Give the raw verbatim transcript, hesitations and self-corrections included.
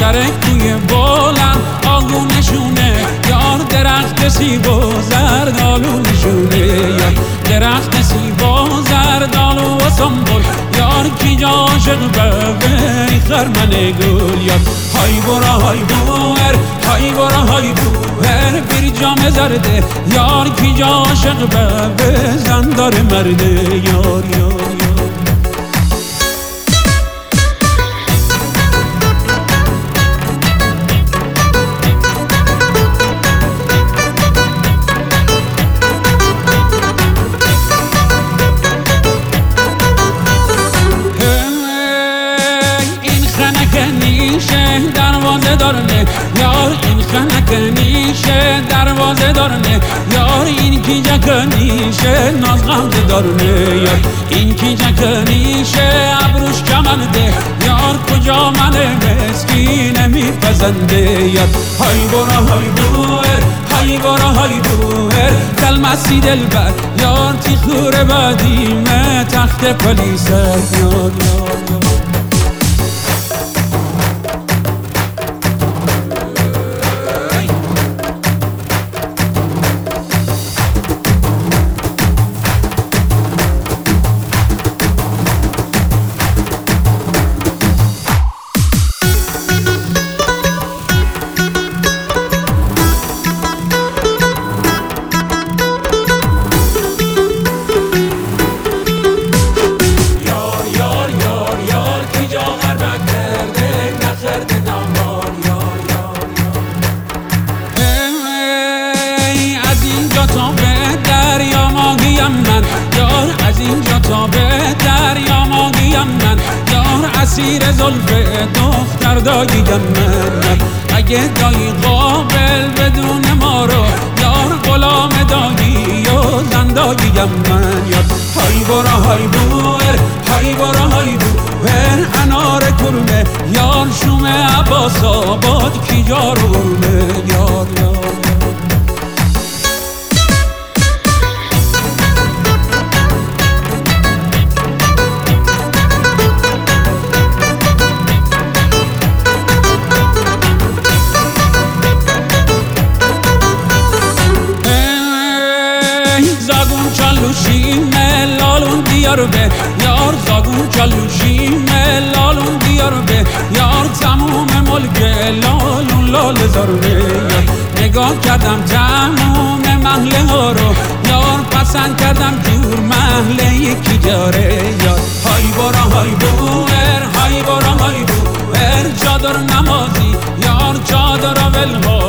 سر کوی بلند آگونشونه یار درخت سیب و زردالو نشونه یار درخت سیب و زردالو و سنبول یار کی جا عاشق ببری خرمن گل یار های برا های بوهر های برا های بوهر بیر جام زرده یار کی جا عاشق ببر زندار مرده یار یار یار دروازه دارنه یار این خنک نیشه دروازه دارنه یار این کی جک نیشه ناز غمزه دارنه یار این کی جک نیشه ابروش کمنده یار کجا من مسکین میپسنده یار های برا های بوهر های برا های بوهر دلمسی دلبر یار تی خور بدیمه تخت پلیسه یار یار یار من یار از اینجا تا به دریا ماهیم من یار اسیر زلف دختر داییم من اگه دایی قابل بدون ما رو یار غلام دایی و زنداییم من یار های برا های بوهر های برا های بوهر انار کرمه یار شوم عباس آباد کی جا رو برمه یار یار زاگون چالوشی ملالون دیار به یار زاگون چالوشی ملالون دیار به یار تموم ملک لالون لال زارونه نگاه کردم تموم محله ها رو یار پسند کردم جور محله یکی جاره یار های برا های بوهر های برا های بوهر چادر نمازی یار چادر ول